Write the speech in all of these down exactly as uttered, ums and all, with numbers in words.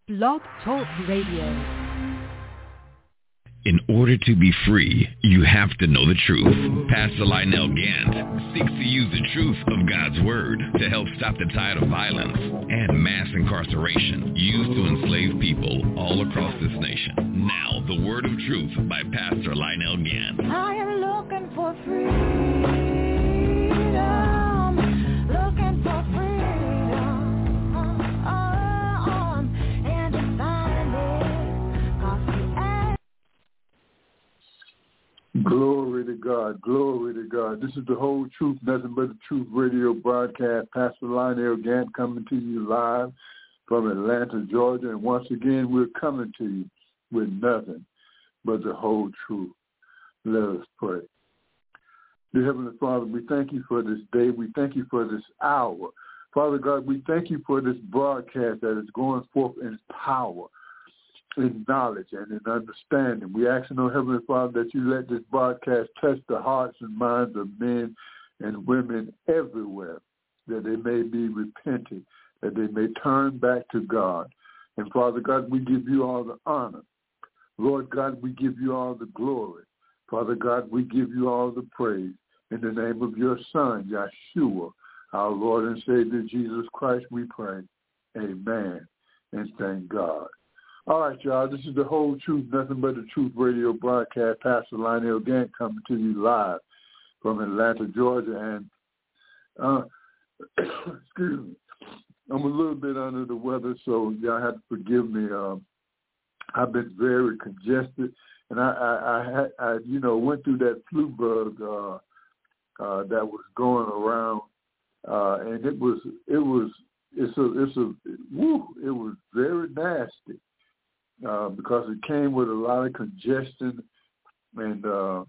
Blog Talk Radio. In order to be free, you have to know the truth. Pastor Lionel Gant seeks to use the truth of God's Word to help stop the tide of violence and mass incarceration used to enslave people all across this nation. Now, the Word of Truth by Pastor Lionel Gant. I am looking for freedom, looking for freedom. Glory to God, glory to God. This is the Whole Truth, Nothing But the Truth radio broadcast. Pastor Lionel Gant coming to you live from Atlanta, Georgia. And once again, we're coming to you with nothing but the whole truth. Let us pray. Dear Heavenly Father, we thank you for this day. We thank you for this hour. Father God, we thank you for this broadcast that is going forth in power, in knowledge, and in understanding. We ask, oh Heavenly Father, that you let this broadcast touch the hearts and minds of men and women everywhere, that they may be repentant, that they may turn back to God. And Father God, we give you all the honor. Lord God, we give you all the glory. Father God, we give you all the praise. In the name of your Son, Yeshua, our Lord and Savior, Jesus Christ, we pray. Amen. And thank God. All right, y'all, this is the Whole Truth, Nothing But the Truth radio broadcast. Pastor Lionel Gant coming to you live from Atlanta, Georgia. And, uh, excuse me, I'm a little bit under the weather, so y'all have to forgive me. Um, I've been very congested, and I, I, I, I, you know, went through that flu bug uh, uh, that was going around, uh, and it was, it was, it's a, it's a, woo, it was very nasty. Uh, because it came with a lot of congestion, and uh,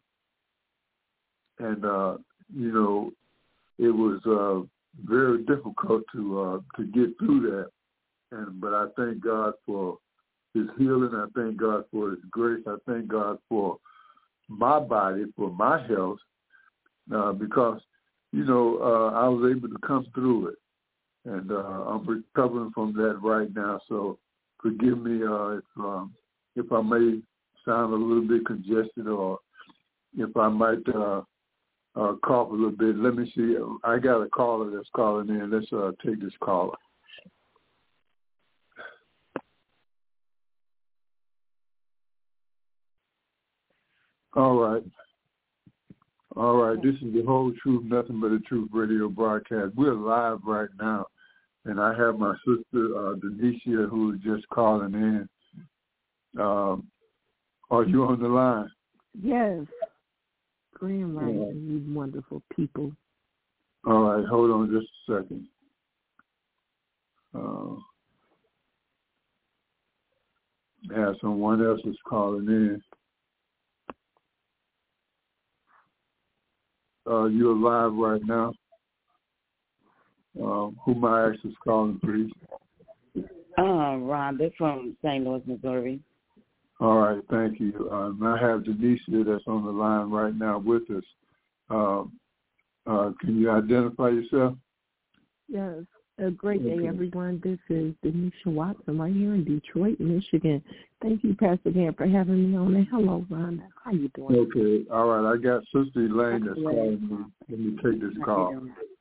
and uh, you know, it was uh, very difficult to uh, to get through that. And but I thank God for His healing. I thank God for His grace. I thank God for my body, for my health, uh, because you know uh, I was able to come through it, and uh, I'm recovering from that right now. So. Forgive me uh, if um, if I may sound a little bit congested, or if I might uh, uh, cough a little bit. Let me see. I got a caller that's calling in. Let's uh, take this caller. All right. All right. This is the Whole Truth, Nothing But the Truth radio broadcast. We're live right now. And I have my sister, uh, Denicia, who is just calling in. Um, are you on the line? Yes. Grand Rising, right. You wonderful people. All right, hold on just a second. Uh, yeah, someone else is calling in. Uh, you're live right now. Um, who my ex is calling, please? Uh, Rhonda from Saint Louis, Missouri. All right, thank you. Um, I have Denicia that's on the line right now with us. Um, uh, can you identify yourself? Yes. A great okay. day, everyone. This is Denicia Watson right here in Detroit, Michigan. Thank you, Pastor Dan, for having me on. And hello, Rhonda. How you doing? Okay. All right. I got Sister Elaine that's calling me. Let me take this call.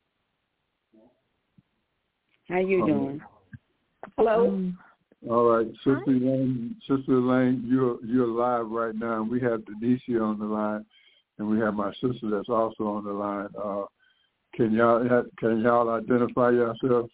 How you doing? Hello. Um, All right, Sister Hi. Elaine, Sister Elaine, you're you're live right now. We have Denicia on the line, and we have my sister that's also on the line. Uh, can y'all can y'all identify yourselves?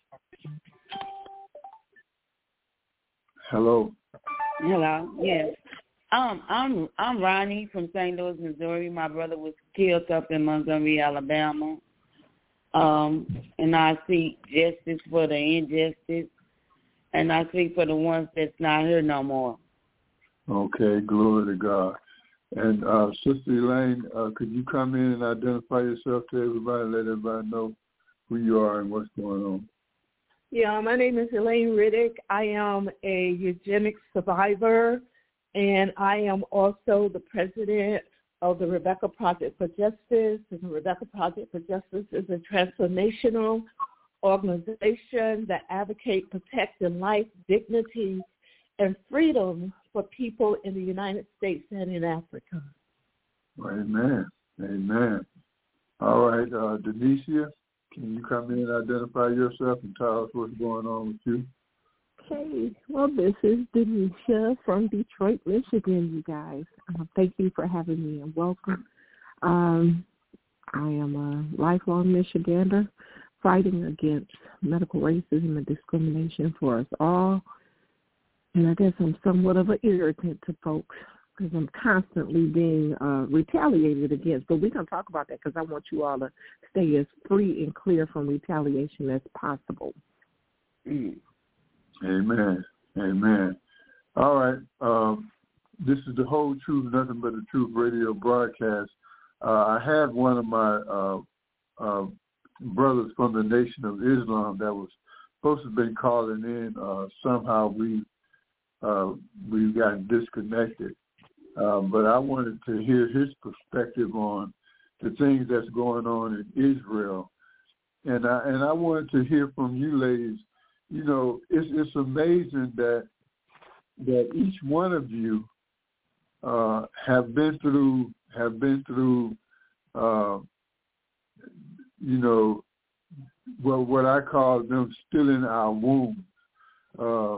Hello. Hello. Yes. Um, I'm I'm Ronnie from Saint Louis, Missouri. My brother was killed up in Montgomery, Alabama. Um, and I seek justice for the injustice, and I seek for the ones that's not here no more. Okay, glory to God. And uh, Sister Elaine, uh, could you come in and identify yourself to everybody, let everybody know who you are and what's going on? Yeah, my name is Elaine Riddick. I am a eugenics survivor, and I am also the president of the Rebecca Project for Justice. And the Rebecca Project for Justice is a transformational organization that advocates protecting life, dignity, and freedom for people in the United States and in Africa. Amen. Amen. All right, uh, Denicia, can you come in and identify yourself and tell us what's going on with you? Okay, well, this is Denisha from Detroit, Michigan, you guys. Uh, thank you for having me and welcome. Um, I am a lifelong Michigander fighting against medical racism and discrimination for us all. And I guess I'm somewhat of an irritant to folks because I'm constantly being uh, retaliated against. But we're going to talk about that because I want you all to stay as free and clear from retaliation as possible. Mm. Amen. Amen. All right. Um, this is the Whole Truth, Nothing But the Truth radio broadcast. Uh, I had one of my uh, uh, brothers from the Nation of Islam that was supposed to be calling in. Uh, somehow we uh, we got disconnected. Uh, but I wanted to hear his perspective on the things that's going on in Israel. And I, and I wanted to hear from you ladies. You know, it's, it's amazing that that each one of you uh, have been through have been through, uh, you know, well, what I call them stilling our wounds. Uh,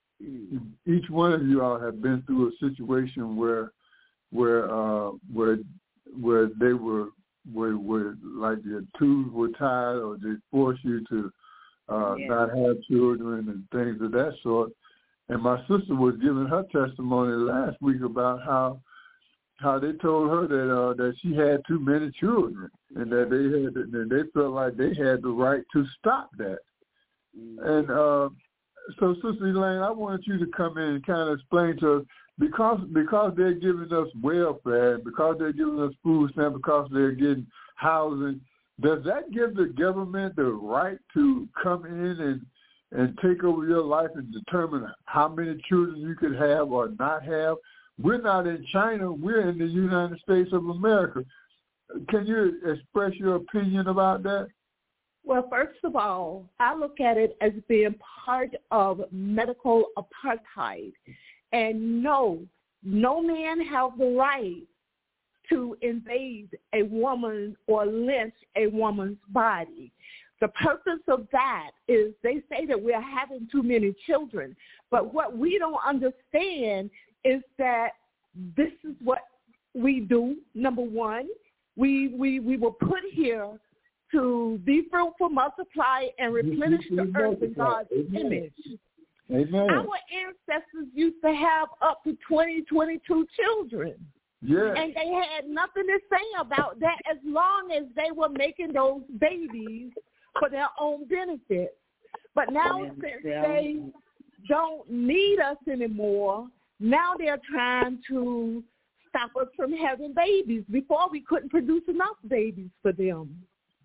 each one of you all have been through a situation where where uh, where where they were where, where like your tubes were tied, or they forced you to Uh, yeah. not have children and things of that sort. And my sister was giving her testimony last week about how how they told her that uh, that she had too many children and that they had and they felt like they had the right to stop that. Mm-hmm. And uh, so, Sister Elaine, I wanted you to come in and kind of explain to us, because because they're giving us welfare, because they're giving us food stamps, because they're getting housing. Does that give the government the right to come in and, and take over your life and determine how many children you could have or not have? We're not in China. We're in the United States of America. Can you express your opinion about that? Well, first of all, I look at it as being part of medical apartheid. And no, no man has the right to invade a woman or lynch a woman's body. The purpose of that is they say that we're having too many children, but what we don't understand is that this is what we do. Number one, we we, we were put here to be fruitful, multiply, and replenish the earth in God's image. Amen. Our ancestors used to have up to twenty, twenty-two children. Yeah. And they had nothing to say about that as long as they were making those babies for their own benefit. But now since they don't need us anymore, now they're trying to stop us from having babies. Before, we couldn't produce enough babies for them.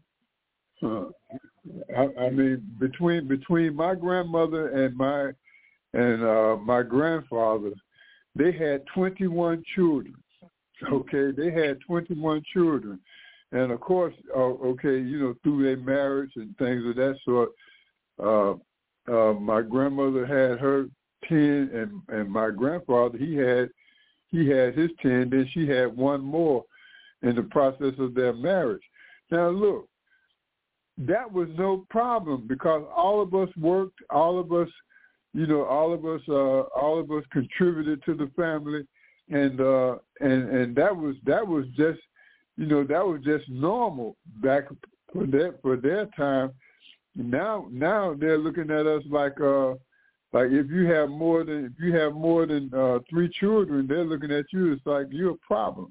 Huh. I, I mean, between between my grandmother and my and uh, my grandfather, they had twenty-one children. Okay, they had twenty-one children, and of course, uh, okay, you know, through their marriage and things of that sort, uh, uh, my grandmother had her ten, and, and my grandfather he had he had his ten. Then she had one more in the process of their marriage. Now, look, that was no problem because all of us worked, all of us, you know, all of us, uh, all of us contributed to the family. And uh, and and that was that was just, you know, that was just normal back for their for their time. Now now they're looking at us like uh like if you have more than if you have more than uh, three children, they're looking at you. It's like you're a problem.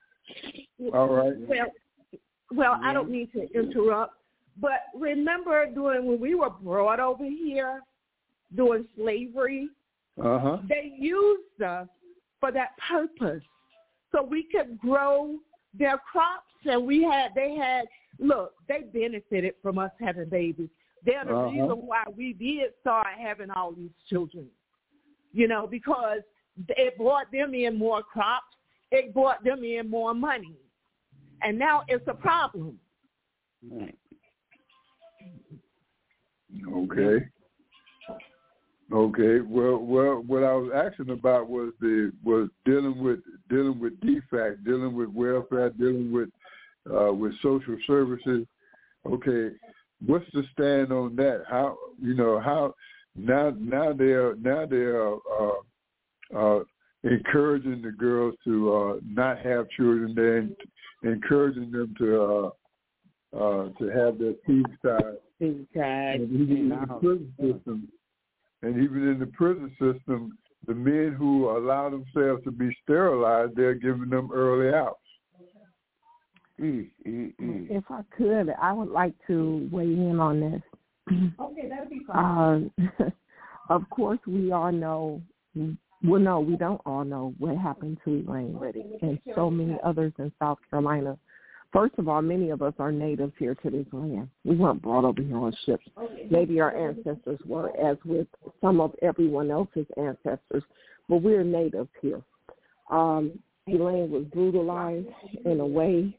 All right. Well, well, I don't mean to interrupt, but remember during when we were brought over here during slavery, uh-huh. they used us for that purpose, so we could grow their crops, and we had they had look they benefited from us having babies. They're the uh-huh. reason why we did start having all these children, you know, because it brought them in more crops, it brought them in more money, and now it's a problem. Okay. Okay. Well, well, what I was asking about was the was dealing with dealing with D FAC, dealing with welfare, dealing with uh, with social services. Okay. What's the stand on that? How you know how now now they are now they are uh, uh, encouraging the girls to uh, not have children. They're encouraging them to uh, uh, to have their teeth tied. Teeth tied. And even in the prison system, and even in the prison system, the men who allow themselves to be sterilized, they're giving them early outs. Mm, mm, mm. If I could, I would like to weigh in on this. Okay, that'd be fine. Uh, of course, we all know. Well, no, we don't all know what happened to Elaine Riddick and so many others in South Carolina. First of all, many of us are natives here to this land. We weren't brought over here on ships. Maybe our ancestors were, as with some of everyone else's ancestors, but we're natives here. Um, Elaine was brutalized in a way.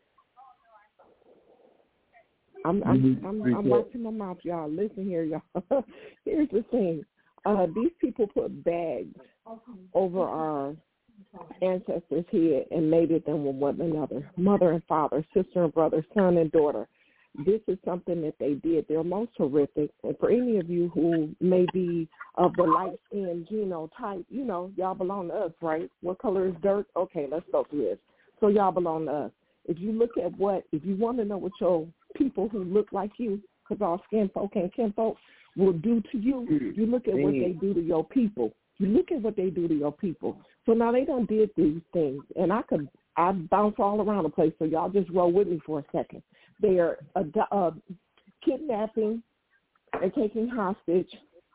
I'm, I'm, I'm, I'm watching my mouth, y'all. Listen here, y'all. Here's the thing. Uh, these people put bags over our ancestors' head and mated them with one another, mother and father, sister and brother, son and daughter. This is something that they did. They're most horrific. And for any of you who may be of the light-skinned genotype, you know, y'all belong to us, right? What color is dirt? Okay, let's go through this. So y'all belong to us. If you look at what, if you want to know what your people who look like you, because all skin folk and kin folk will do to you, you look at what they do to your people. You look at what they do to your people. So now they done did these things, and I could I bounce all around the place, so y'all just roll with me for a second. They are uh, uh, kidnapping and taking hostage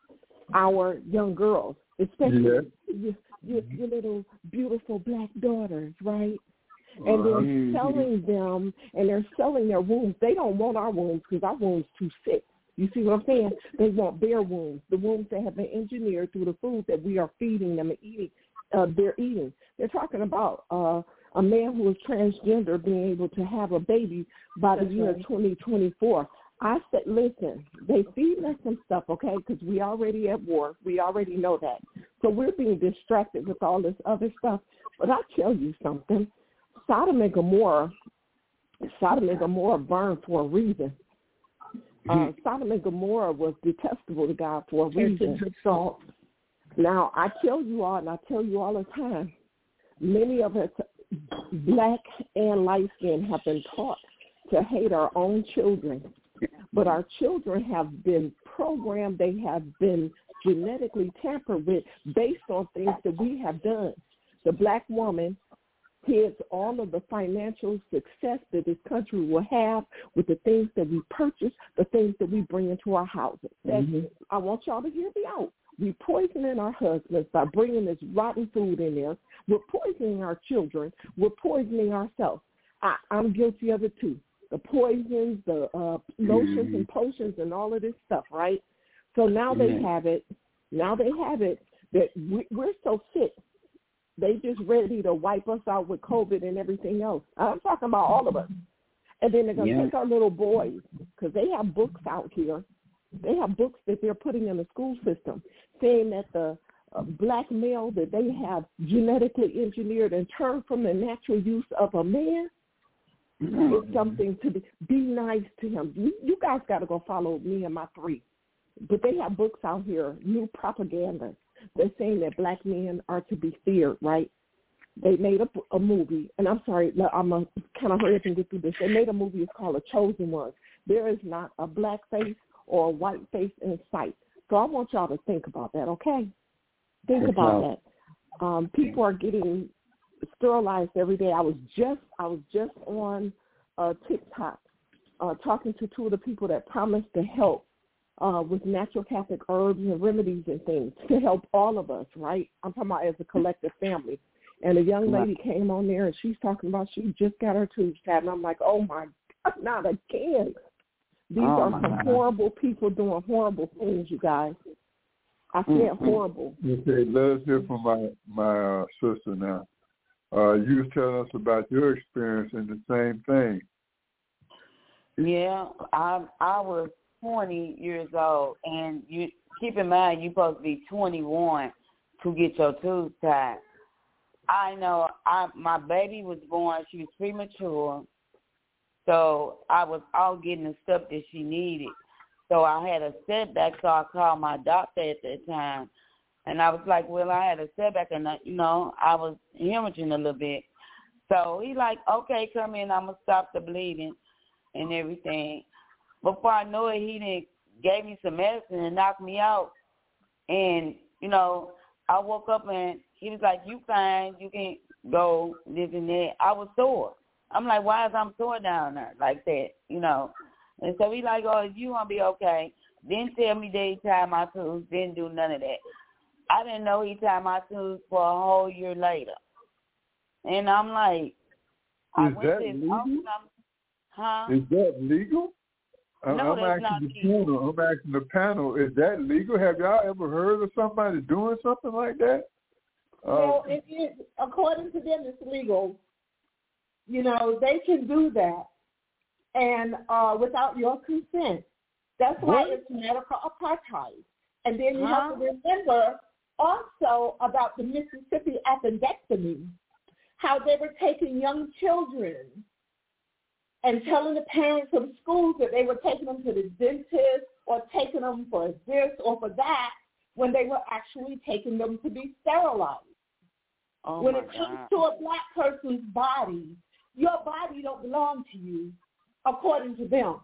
our young girls, especially yeah. your, your, your little beautiful black daughters, right? And they're mm-hmm. selling them, and they're selling their wombs. They don't want our wombs because our wombs too sick. You see what I'm saying? They want their wombs, the wombs that have been engineered through the food that we are feeding them and eating. Uh, they're eating. They're talking about uh, a man who is transgender being able to have a baby by the year twenty twenty-four. I said, listen, they feeding us some stuff, okay, because we already at war. We already know that. So we're being distracted with all this other stuff. But I tell you something. Sodom and Gomorrah, Sodom and Gomorrah burned for a reason. Uh, Sodom and Gomorrah was detestable to God for a reason. So now I tell you all, and I tell you all the time, many of us, black and light skin, have been taught to hate our own children. But our children have been programmed, they have been genetically tampered with based on things that we have done. The black woman here's all of the financial success that this country will have with the things that we purchase, the things that we bring into our houses. Mm-hmm. I want y'all to hear me out. We're poisoning our husbands by bringing this rotten food in there. We're poisoning our children. We're poisoning ourselves. I, I'm guilty of it too. The poisons, the uh, lotions mm-hmm. and potions and all of this stuff, right? So now mm-hmm. they have it. Now they have it that we, we're so sick. They just ready to wipe us out with COVID and everything else. I'm talking about all of us. And then they're going to yeah. take our little boys, because they have books out here. They have books that they're putting in the school system saying that the uh, black male that they have genetically engineered and turned from the natural use of a man mm-hmm. is something to be, be nice to him. You, you guys got to go follow me and my three. But they have books out here, new propaganda. They're saying that black men are to be feared, right? They made a, a movie, and I'm sorry, I'm going to kind of hurry up and get through this. They made a movie, it's called The Chosen Ones. There is not a black face or a white face in sight. So I want y'all to think about that, okay? Think That's about right. that. Um, people are getting sterilized every day. I was just I was just on uh, TikTok uh, talking to two of the people that promised to help Uh, with naturopathic herbs and remedies and things to help all of us, right? I'm talking about as a collective family. And a young lady came on there, and she's talking about she just got her tubes tied. And I'm like, oh, my God, not again. These oh are some God. horrible people doing horrible things, you guys. I said mm-hmm. horrible. Okay, let us hear from my, my uh, sister now. Uh, you was telling us about your experience in the same thing. Yeah, I I was twenty years old, and you keep in mind you're supposed to be twenty-one to get your tubes tied. I know I my baby was born, she was premature, so I was all getting the stuff that she needed. So I had a setback, so I called my doctor at that time. And I was like, well, I had a setback, and, I, you know, I was hemorrhaging a little bit. So he like, okay, come in, I'm going to stop the bleeding and everything. Before I knew it, he did, gave me some medicine and knocked me out. And, you know, I woke up, and he was like, you fine, you can go, this and that. I was sore. I'm like, why is I sore down there like that, you know? And so he like, oh, you want to be okay. Didn't tell me that he tied my tubes, didn't do none of that. I didn't know he tied my tubes for a whole year later. And I'm like, I is went that to his legal? office, huh? Is that legal? No, I'm that's not asking the legal. panel. I'm asking the panel. Is that legal? Have y'all ever heard of somebody doing something like that? Well, uh, it is, according to them, it's legal. You know, they can do that, and uh, without your consent. That's why what? it's medical apartheid. And then you huh? have to remember also about the Mississippi appendectomy, how they were taking young children and telling the parents from schools that they were taking them to the dentist or taking them for this or for that when they were actually taking them to be sterilized. Oh when my it comes God. to a black person's body, your body don't belong to you according to them.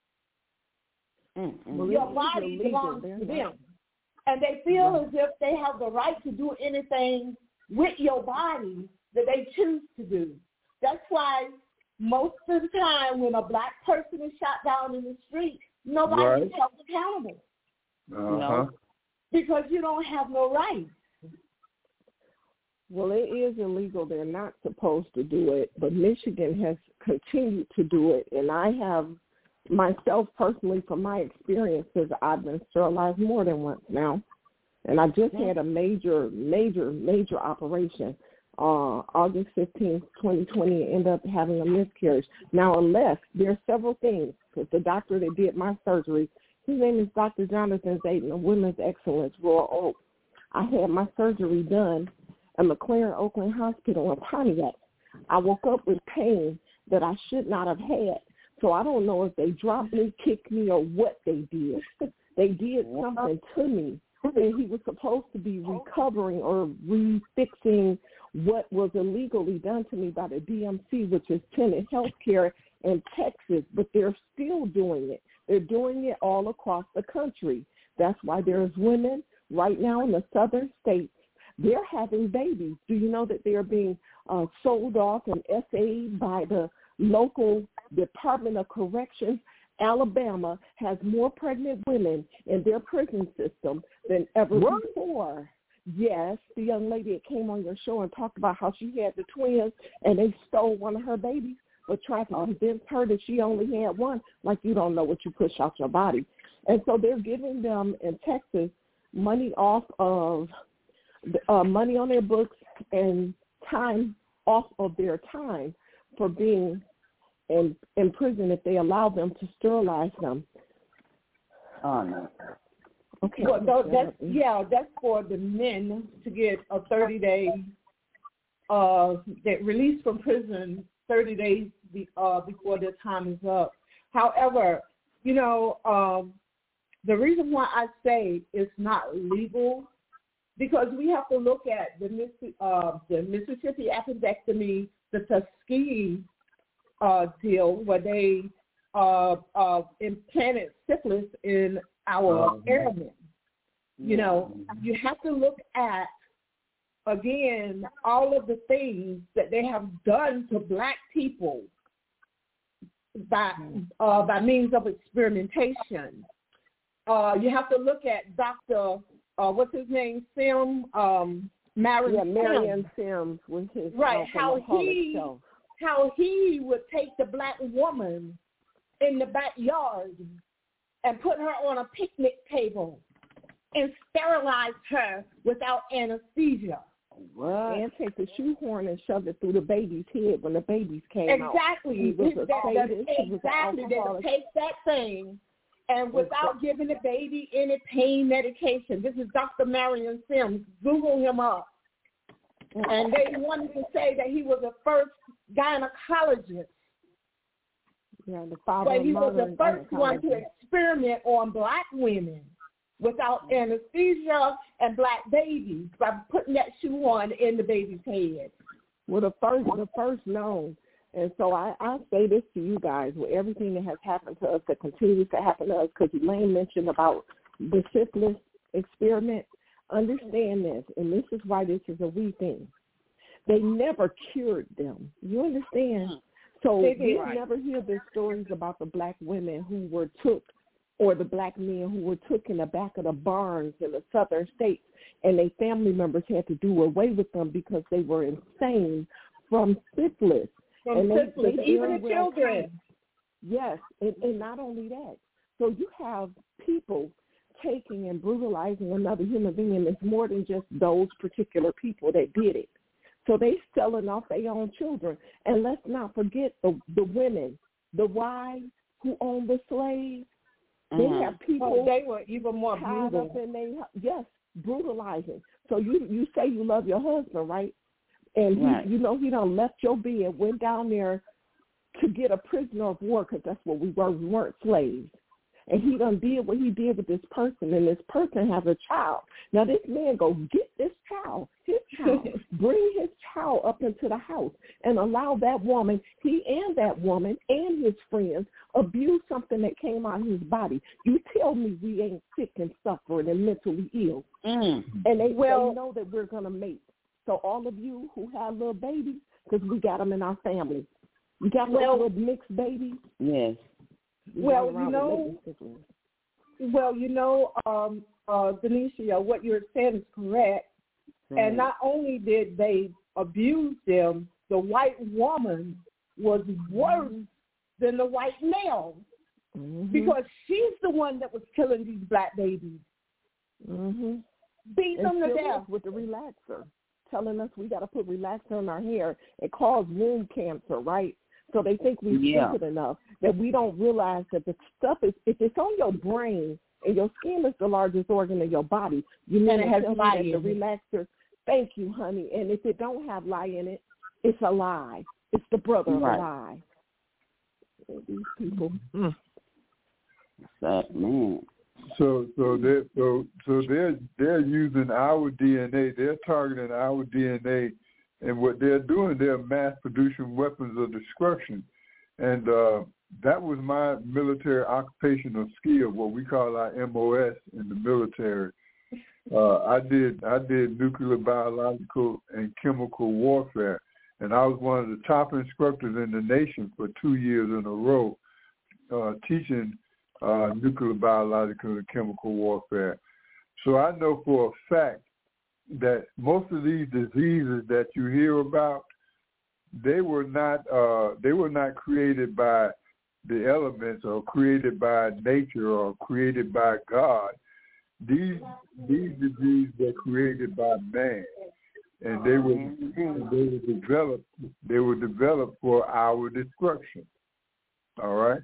Mm-mm. Your body belongs to them. And they feel as if they have the right to do anything with your body that they choose to do. That's why most of the time when a black person is shot down in the street, nobody right. is held accountable. Uh-huh. No. Because you don't have no rights. Well, it is illegal. They're not supposed to do it, but Michigan has continued to do it. And I have myself personally, from my experiences, I've been sterilized more than once now. And I just had a major, major, major operation. Uh, August fifteenth, twenty twenty, and ended up having a miscarriage. Now, unless there are several things, because the doctor that did my surgery, his name is Doctor Jonathan Zayden of Women's Excellence, Royal Oak. I had my surgery done at McLaren Oakland Hospital in Pontiac. I woke up with pain that I should not have had. So I don't know if they dropped me, kicked me, or what they did. They did something to me. And he was supposed to be recovering or refixing what was illegally done to me by the D M C, which is Tenet Healthcare in Texas, but they're still doing it. They're doing it all across the country. That's why there's women right now in the southern states. They're having babies. Do you know that they're being uh, sold off and S A'd by the local Department of Corrections? Alabama has more pregnant women in their prison system than ever what? before. Yes, the young lady that came on your show and talked about how she had the twins and they stole one of her babies, but tried to convince her that she only had one, like you don't know what you push out your body. And so they're giving them in Texas money off of uh, money on their books and time off of their time for being in, in prison if they allow them to sterilize them. Oh, no. Okay. Well, no, that's, yeah, that's for the men to get a thirty-day uh, that release from prison thirty days be, uh, before their time is up. However, you know, um, the reason why I say it's not legal because we have to look at the, uh, the Mississippi appendectomy, the Tuskegee uh, deal where they uh, uh, implanted syphilis in our um, airmen. You know, you have to look at, again, all of the things that they have done to black people by uh, by means of experimentation. Uh, you have to look at Doctor Uh, what's his name, Sim, um, Marion, yeah, Marion Sims with his right? How he show. how he would take the black woman in the backyard and put her on a picnic table and sterilize her without anesthesia. What? And take the shoehorn and shove it through the baby's head when the babies came exactly. out. Exactly. That, that, exactly. They would take that thing and without giving the baby any pain medication. This is Doctor Marion Sims. Google him up. And they wanted to say that he was the first gynecologist. Yeah, the father but he was the first one to experiment on black women without anesthesia and black babies by putting that shoe on in the baby's head. Well, the first, the first known. And so I, I say this to you guys, with everything that has happened to us, that continues to happen to us, because Elaine mentioned about the syphilis experiment. Understand this, and this is why this is a we thing. They never cured them. You understand? So we right. never hear the stories about the black women who were took, or the black men who were took in the back of the barns in the southern states, and their family members had to do away with them because they were insane from syphilis. From and syphilis, they, they even the children. Time. Yes, and, and not only that. So you have people taking and brutalizing another human being, and it's more than just those particular people that did it. So they selling off their own children. And let's not forget the the women, the wives who own the slaves. They mm-hmm. have people. Oh, they were even more tied brutal. Up in they, yes, brutalizing. So you you say you love your husband, right? And right. he, you know he done left your bed, went down there to get a prisoner of war, because that's what we were. We weren't slaves. And he done did what he did with this person, and this person has a child. Now this man go get this child, his child, bring his child up into the house, and allow that woman, he and that woman and his friends, abuse something that came out of his body. You tell me we ain't sick and suffering and mentally ill. Mm. And they, well, they know that we're going to mate. So all of you who have little babies, because we got them in our family. You got well, little mixed babies? Yes. Well, you know, well, you know, um, uh, Denisha, what you're saying is correct. Right. And not only did they abuse them, the white woman was worse than the white male, mm-hmm. because she's the one that was killing these black babies. Mm-hmm. Beat them to death with the relaxer, telling us we got to put relaxer in our hair. It caused womb cancer, right? So they think we're yeah. stupid enough that we don't realize that the stuff is, if it's on your brain, and your skin is the largest organ in your body, you mean it has lie in the relaxer. Thank you, honey. And if it don't have lie in it, it's a lie. It's the brother right. of a lie. These people. Mm. That man. So so they so so they're they're using our D N A. They're targeting our D N A. And what they're doing, they're mass-producing weapons of destruction. And uh, that was my military occupational skill, what we call our M O S in the military. Uh, I did I did nuclear, biological, and chemical warfare. And I was one of the top instructors in the nation for two years in a row, uh, teaching uh, nuclear, biological, and chemical warfare. So I know for a fact that most of these diseases that you hear about, they were not uh, they were not created by the elements or created by nature or created by God. These these diseases were created by man, and they were and they were developed they were developed for our destruction. All right.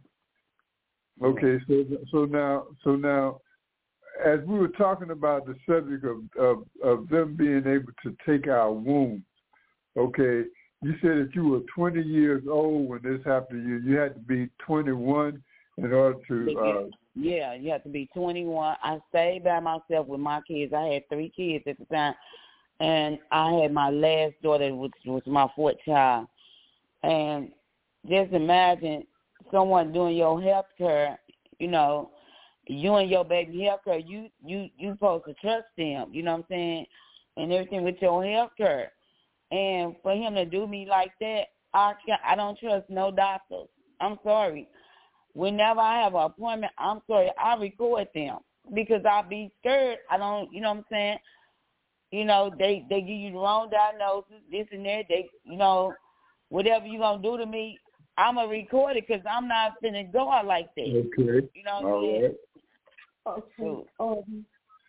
Okay. So so now so now. As we were talking about the subject of, of, of them being able to take our wombs, okay, you said that you were twenty years old when this happened to you. You had to be twenty-one in order to... Uh, yeah, you have to be twenty-one. I stayed by myself with my kids. I had three kids at the time, and I had my last daughter, which was my fourth child. And just imagine someone doing your health care, you know, you and your baby health care, you, you, you supposed to trust them, you know what I'm saying, and everything with your health care. And for him to do me like that, I can't, I don't trust no doctors. I'm sorry. Whenever I have an appointment, I'm sorry, I record them because I be scared. I don't, you know what I'm saying, you know, they, they give you the wrong diagnosis, this and that. They, you know, whatever you going to do to me, I'm going to record it because I'm not going to go out like that. Okay. You know what All I'm saying? right. Okay. Um,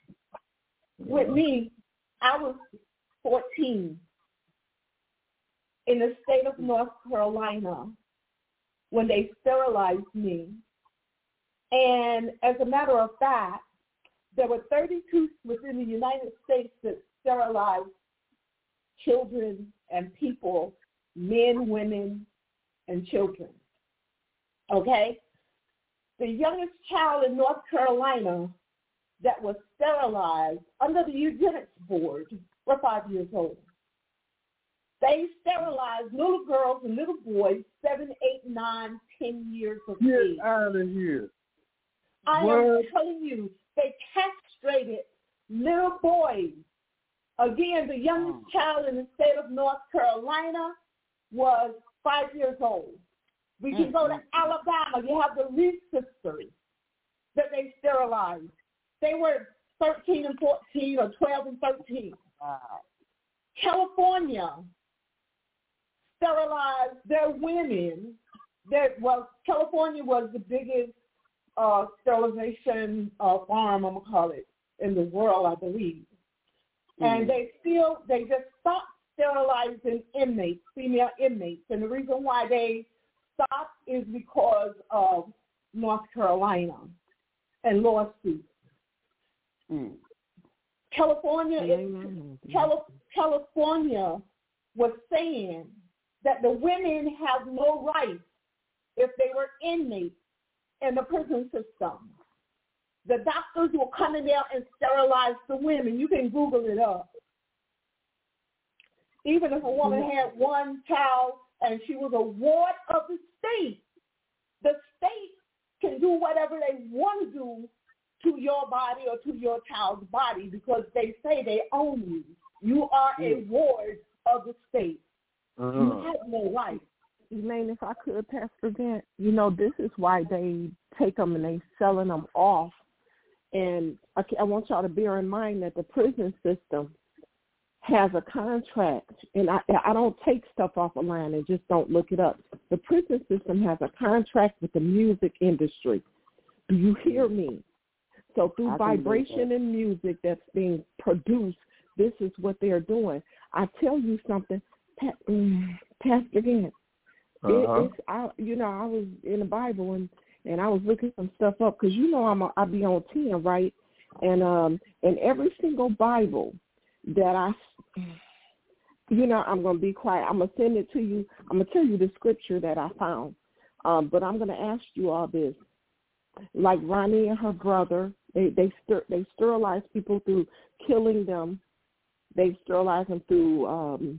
with me, I was fourteen in the state of North Carolina when they sterilized me. And as a matter of fact, there were thirty-two within the United States that sterilized children and people, men, women, and children. Okay? The youngest child in North Carolina that was sterilized under the eugenics board were five years old. They sterilized little girls and little boys, seven, eight, nine, ten years of Get age. out of here. I What? am telling you, they castrated little boys. Again, the youngest Oh. child in the state of North Carolina was five years old. We can go to Alabama. You have the Reese sisters that they sterilized. They were thirteen and fourteen or twelve and thirteen. Wow. California sterilized their women. That well, California was the biggest uh, sterilization uh, farm, I'm gonna call it, in the world, I believe. Mm-hmm. And they still they just stopped sterilizing inmates, female inmates, and the reason why they stopped is because of North Carolina and lawsuits. Mm. California, is, Cali- California was saying that the women have no rights if they were inmates in the prison system. The doctors were coming there and sterilized the women. You can Google it up. Even if a woman had one child and she was a ward of the state, the state can do whatever they want to do to your body or to your child's body because they say they own you. You are a ward of the state. Uh-huh. You have no right. Elaine, if I could, Pastor Gant, you know, this is why they take them and they selling them off. And I, I want y'all to bear in mind that the prison system has a contract, and I, I don't take stuff off a line and just don't look it up. The prison system has a contract with the music industry. Do you hear me? So through vibration and music that's being produced, this is what they're doing. I tell you something, Pat, um, Pastor Gant, uh-huh. it, it's, I, you know, I was in the Bible and, and I was looking some stuff up because, you know, I'm a, I be on ten, right? And um, in every single Bible that I, you know, I'm going to be quiet. I'm going to send it to you. I'm going to tell you the scripture that I found. Um, but I'm going to ask you all this. Like Ronnie and her brother, they they, ster- they sterilize people through killing them. They sterilize them through um,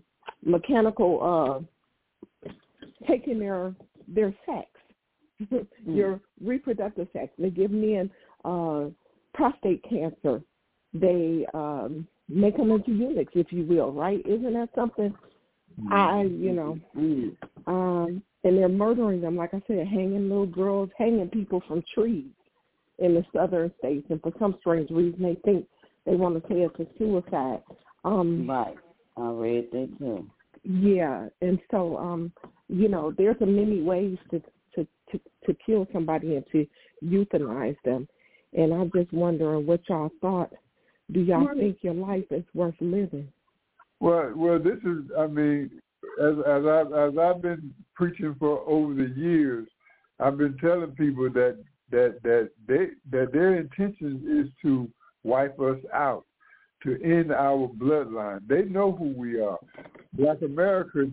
mechanical, uh, taking their their sex, mm. your reproductive sex. They give men uh, prostate cancer. They um, make them into eunuchs, if you will, right? Isn't that something? Mm. I, you know, mm. um, and they're murdering them, like I said, hanging little girls, hanging people from trees in the southern states. And for some strange reason, they think they want to say it's a suicide. Um, right. I read that too. Yeah, and so, um, you know, there's a many ways to, to, to, to kill somebody and to euthanize them. And I'm just wondering what y'all thought. Do y'all well, think your life is worth living? Well, well, this is, I mean, as as I've, as I've been preaching for over the years, I've been telling people that that that they that their intention is to wipe us out, to end our bloodline. They know who we are. Black Americans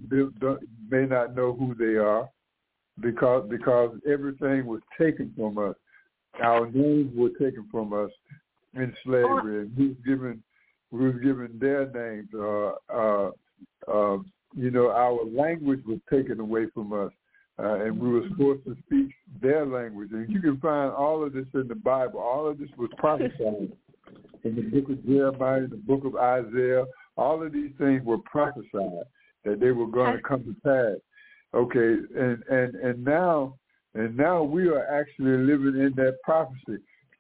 may not know who they are because because everything was taken from us. Our names were taken from us in slavery, and we was given we was given their names. Uh, uh, uh, you know, our language was taken away from us, uh, and we were forced to speak their language. And you can find all of this in the Bible. All of this was prophesied in the book of Jeremiah, in the book of Isaiah. All of these things were prophesied that they were going to come to pass. Okay, and, and, and now and now we are actually living in that prophecy.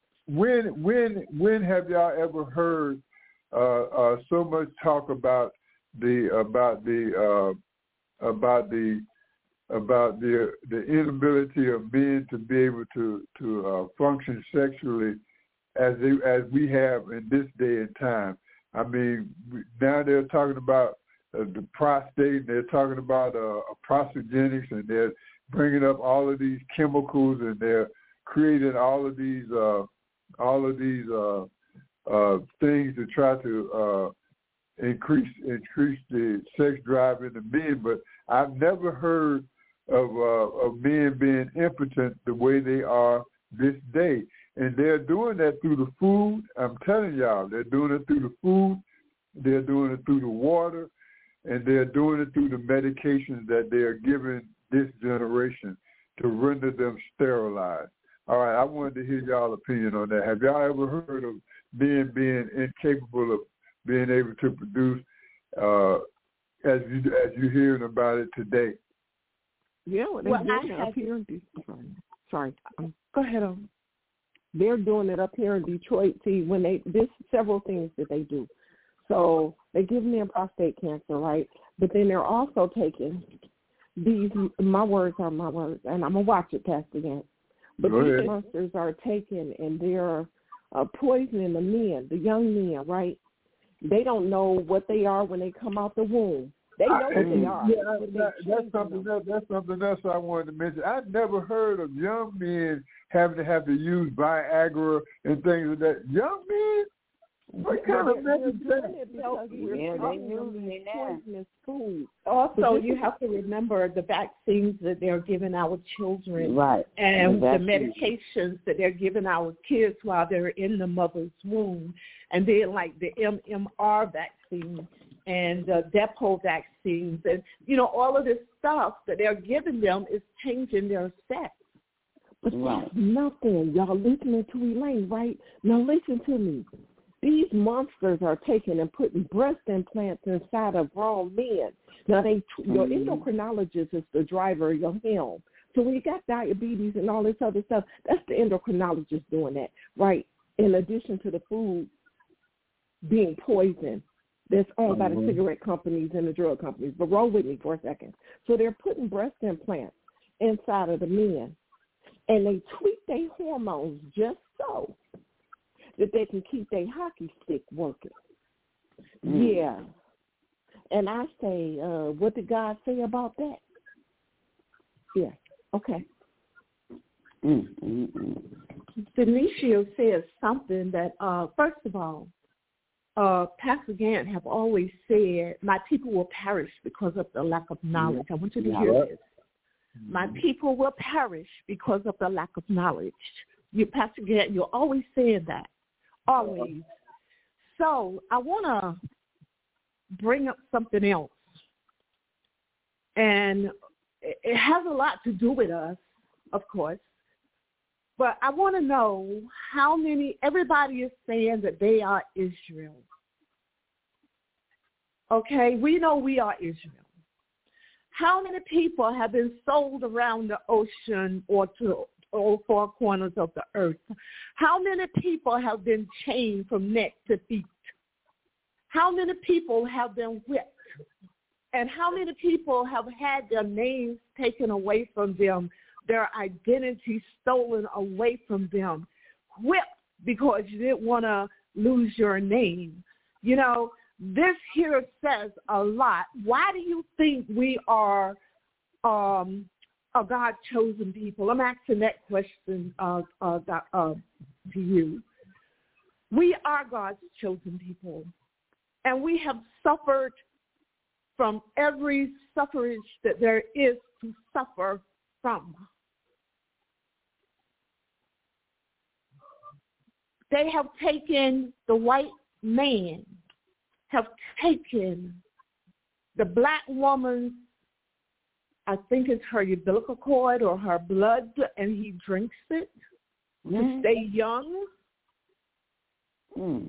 When when when have y'all ever heard uh, uh, so much talk about the about the uh, about the about the the inability of men to be able to to uh, function sexually as they, as we have in this day and time? I mean, now they're talking about uh, the prostate. They're talking about uh, prostagenics, and they're bringing up all of these chemicals, and they're creating all of these uh, all of these uh, uh, things to try to uh, increase increase the sex drive in the men. But I've never heard of uh, of men being impotent the way they are this day. And they're doing that through the food. I'm telling y'all, they're doing it through the food, they're doing it through the water, and they're doing it through the medications that they are giving this generation to render them sterilized. All right, I wanted to hear y'all's opinion on that. Have y'all ever heard of men being incapable of being able to produce uh, as you as you're hearing about it today? Yeah, well, they're Well, doing I it have- up here in Detroit. Sorry, um, Go ahead on. they're doing it up here in Detroit. See, when they there's several things that they do. So they give men prostate cancer, right? But then they're also taking these. My words are my words, and I'm gonna watch it, Pastor Gant. But Go these ahead. monsters are taken and they're uh, poisoning the men, the young men, right? They don't know what they are when they come out the womb. They know what they are. Yeah, but that, they're that's something changing else. That's something else I wanted to mention. I've never heard of young men having to have to use Viagra and things like that. Young men? What kind of They're message is doing that? it because we're Yeah, they calling using them it now. poisonous food. Also, you have to remember the vaccines that they're giving our children Right. and The the vaccines. medications that they're giving our kids while they're in the mother's womb. And then like the M M R vaccine and the Depo vaccines and, you know, all of this stuff that they're giving them is changing their sex. But Right. that's nothing. Y'all listening to Elaine, right? Now listen to me. These monsters are taking and putting breast implants inside of grown men. Now, they your Mhm. endocrinologist is the driver of your helm. So when you got diabetes and all this other stuff, that's the endocrinologist doing that, right? In addition to the food being poisoned that's owned by the Mhm. cigarette companies and the drug companies. But roll with me for a second. So they're putting breast implants inside of the men, and they tweak their hormones just so that they can keep their hockey stick working. Mm. Yeah. And I say, uh, what did God say about that? Yeah. Okay. Mm, mm, mm. Denisha says something that, uh, first of all, uh, Pastor Gant have always said, my people will perish because of the lack of knowledge. I want you to Yeah. hear this. My people will perish because of the lack of knowledge. You, Pastor Gant, you're always saying that. Always. So I want to bring up something else. And it has a lot to do with us, of course. But I want to know how many, everybody is saying that they are Israel. Okay, we know we are Israel. How many people have been sold around the ocean or to all four corners of the earth? How many people have been chained from neck to feet? How many people have been whipped? And how many people have had their names taken away from them, their identity stolen away from them, whipped because you didn't want to lose your name? You know, this here says a lot. Why do you think we are um, a God-chosen people? I'm asking that question uh, uh, uh, to you. We are God's chosen people, and we have suffered from every suffrage that there is to suffer from. They have taken the white man, have taken the black woman's, I think it's her umbilical cord or her blood, and he drinks it Mm. to stay young. Mm.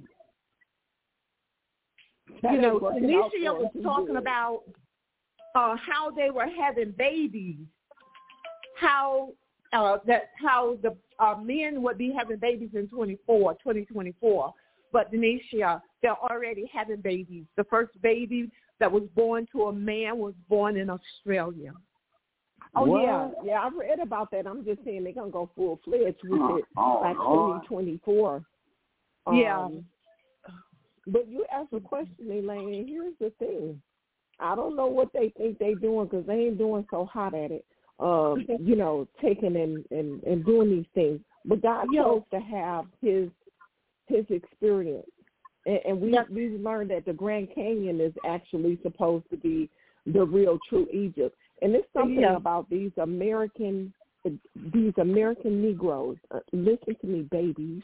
You know, Tanisha was talking about uh, how they were having babies, how uh, that how the uh, men would be having babies in twenty-four, twenty twenty-four, but Tanisha, they're already having babies. The first baby that was born to a man was born in Australia. Oh, What? yeah. Yeah, I read about that. I'm just saying they're going to go full-fledged with Oh, it oh, by Lord. twenty twenty-four. Um, Yeah. But you asked a question, Elaine, and here's the thing. I don't know what they think they're doing because they ain't doing so hot at it. um, you know, taking and, and, and doing these things. But God chose to have his his experience. And, and we, yep. we've learned that the Grand Canyon is actually supposed to be the real true Egypt. And there's something yeah. about these American these American Negroes. Uh, listen to me, babies.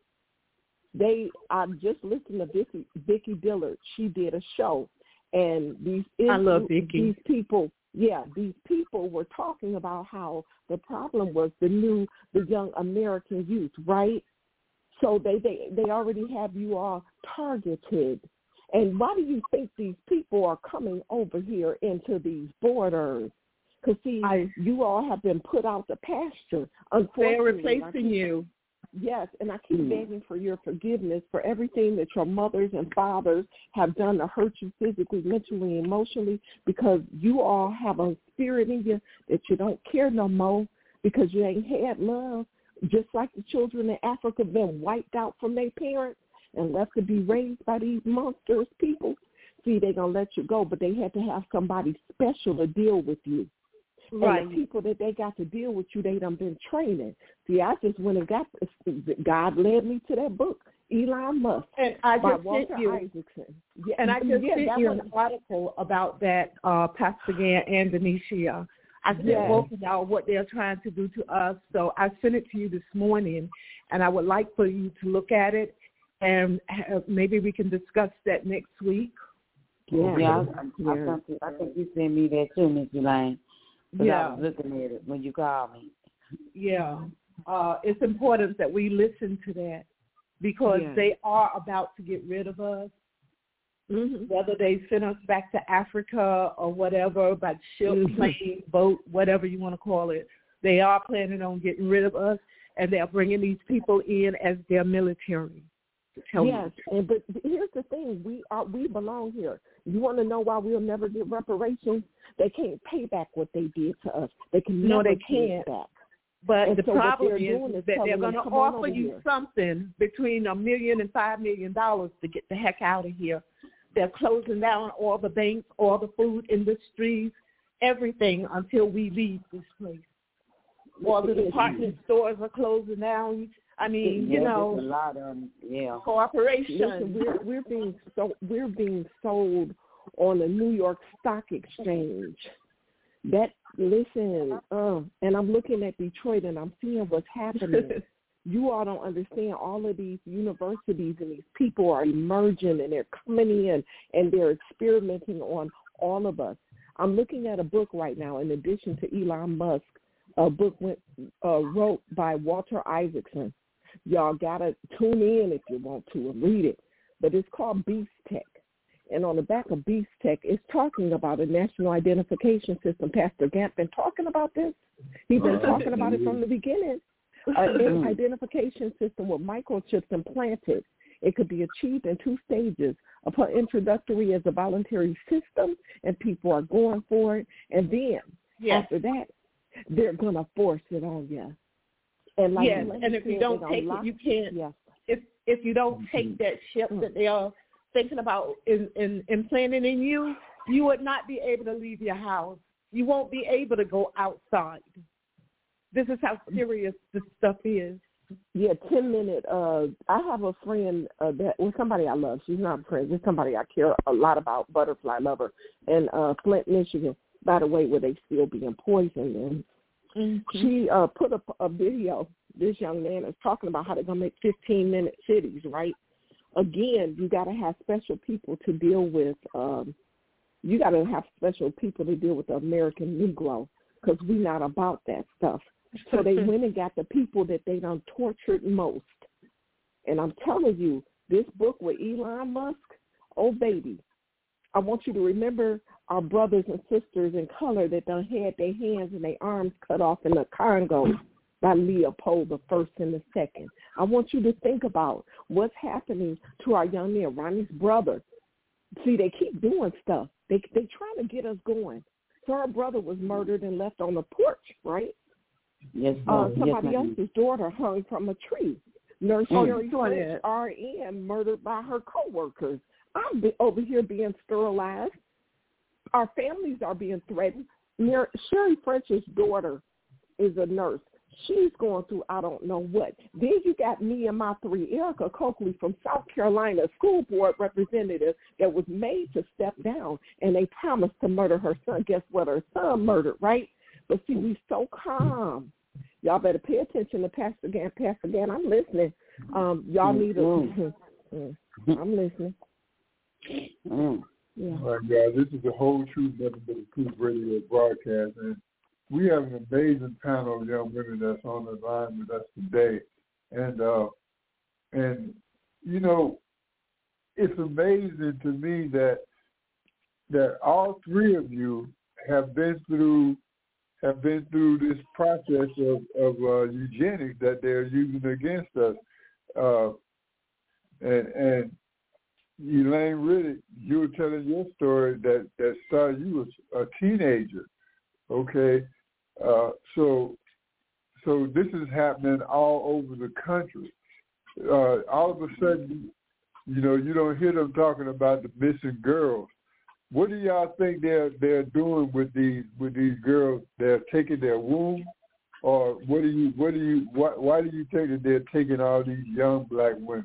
They I just listened to Vicky Vicky Dillard. She did a show, and these I love Vicky. These people, yeah, these people were talking about how the problem was the new the young American youth, right? So they they they already have you all targeted. And why do you think these people are coming over here into these borders? Because, see, I, you all have been put out the pasture. Unfortunately, they're replacing keep, you. Yes, and I keep mm-hmm. begging for your forgiveness for everything that your mothers and fathers have done to hurt you physically, mentally, emotionally, because you all have a spirit in you that you don't care no more because you ain't had love. Just like the children in Africa been wiped out from their parents and left to be raised by these monstrous people. See, they're going to let you go, but they had to have somebody special to deal with you. Right. And the people that they got to deal with you, they done been training. See, I just went and got this. God led me to that book, Elon Musk, and I by just Walter sent you, Isaacson. Yeah, and I just yeah, sent you an article about that, uh, Pastor Gann and Denisha. I sent yes. both of y'all what they're trying to do to us. So I sent it to you this morning, and I would like for you to look at it, and have, maybe we can discuss that next week. Yeah, yeah I, I, I, think, I think you sent me that too, Miss Elaine. Yeah, I was looking at it when you called me. Yeah, uh, it's important that we listen to that because yeah. they are about to get rid of us. Mm-hmm. Whether they send us back to Africa or whatever, by ship, mm-hmm. plane, boat, whatever you want to call it, they are planning on getting rid of us, and they're bringing these people in as their military. Yes, and, but here's the thing: we are we belong here. You want to know why we'll never get reparations? They can't pay back what they did to us. They can no, never they can't. Back. But and the so problem is, is that they're going to offer you here. something between a million and five million dollars to get the heck out of here. They're closing down all the banks, all the food industries, everything until we leave this place. All the department stores are closing down. I mean, yeah, you know, a lot of them, yeah. Cooperation. Listen, we're we're being so we're being sold on the New York Stock Exchange. That listen, uh, and I'm looking at Detroit and I'm seeing what's happening. You all don't understand. All of these universities and these people are emerging and they're coming in and they're experimenting on all of us. I'm looking at a book right now. In addition to Elon Musk, a book went, uh, wrote by Walter Isaacson. Y'all got to tune in if you want to and read it. But it's called Beast Tech. And on the back of Beast Tech, it's talking about a national identification system. Pastor Gant been talking about this. He's been talking about it from the beginning. An identification system with microchips implanted. It could be achieved in two stages. Upon introductory as a voluntary system, and people are going for it. And then yes. after that, they're going to force it on you. And like yes, and if you don't take it, you can't. Yes. If if you don't take that chip mm-hmm. that they are thinking about in, in implanting in you, you would not be able to leave your house. You won't be able to go outside. This is how serious this stuff is. Yeah, ten minute. Uh, I have a friend uh, that well, somebody I love. She's not a friend. Just somebody I care a lot about. Butterfly lover in uh, Flint, Michigan. By the way, where they still being poisoned. And mm-hmm. she uh, put up a, a video. This young man is talking about how they're gonna make fifteen minute cities. Right. Again, you got to have special people to deal with. Um, you got to have special people to deal with the American Negro because we're not about that stuff. So they went and got the people that they done tortured most. And I'm telling you, this book with Elon Musk, oh, baby, I want you to remember our brothers and sisters in color that done had their hands and their arms cut off in the Congo by Leopold the First and the Second. I want you to think about what's happening to our young men. Ronnie's brother. See, they keep doing stuff. They they trying to get us going. So her brother was murdered and left on the porch, right? Yes, uh, somebody yes, else's daughter hung from a tree. Nurse Sherry French, R N, murdered by her coworkers. I'm be- over here being sterilized. Our families are being threatened. Mary, Sherry French's daughter is a nurse. She's going through I don't know what. Then you got me and my three, Erica Coakley from South Carolina, a school board representative that was made to step down, and they promised to murder her son. Guess what? Her son murdered, right? But see, we so calm. Y'all better pay attention to Pastor Gann. Pastor Gann, I'm listening. Um, y'all need to. I'm listening. Mm. Yeah. All right, guys, this is the Whole Truth, Nothing But the Truth radio broadcast, and we have an amazing panel of young women that's on the line with us today. And, uh, and you know, it's amazing to me that that all three of you have been through have been through this process of, of uh, eugenics that they're using against us. Uh, and, and Elaine Riddick, you were telling your story that, that started you was a teenager, okay? Uh, so so this is happening all over the country. Uh, all of a sudden, you know, you don't hear them talking about the missing girls. What do y'all think they're they're doing with these with these girls? They're taking their womb, or what do you what do you why, why do you think that they're taking all these young black women?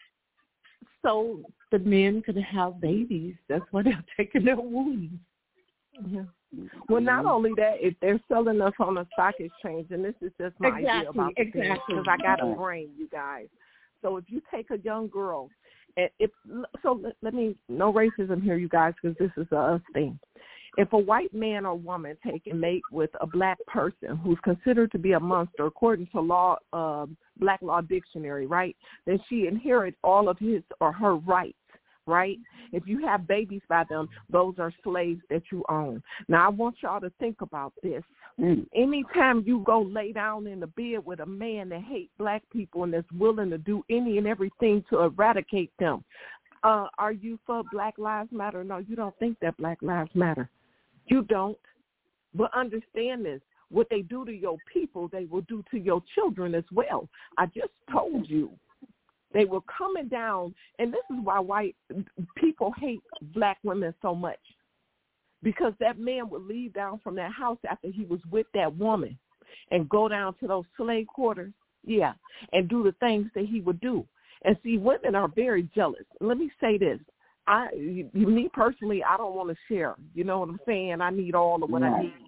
So the men could have babies. That's why they're taking their wombs. Yeah. Well, not only that, if they're selling us on a stock exchange, and this is just my exactly, idea about the exactly. because I got a brain, you guys. So if you take a young girl, and if so, let, let me no racism here, you guys, because this is a us thing. If a white man or woman take and mate with a black person who's considered to be a monster according to law, uh, Black Law Dictionary, right? Then she inherits all of his or her rights. Right? If you have babies by them, those are slaves that you own. Now, I want y'all to think about this. Mm. Anytime you go lay down in the bed with a man that hates black people and that's willing to do any and everything to eradicate them, uh, are you for Black Lives Matter? No, you don't think that Black Lives Matter. You don't. But understand this. What they do to your people, they will do to your children as well. I just told you. They were coming down, and this is why white people hate black women so much, because that man would leave down from that house after he was with that woman and go down to those slave quarters, yeah, and do the things that he would do. And see, women are very jealous. Let me say this. I, me personally, I don't want to share. You know what I'm saying? I need all of what yeah. I need.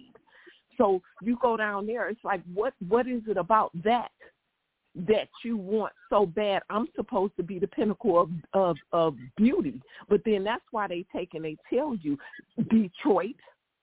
So you go down there, it's like, what? what is it about that? that you want so bad? I'm supposed to be the pinnacle of, of, of beauty. But then that's why they take and they tell you Detroit,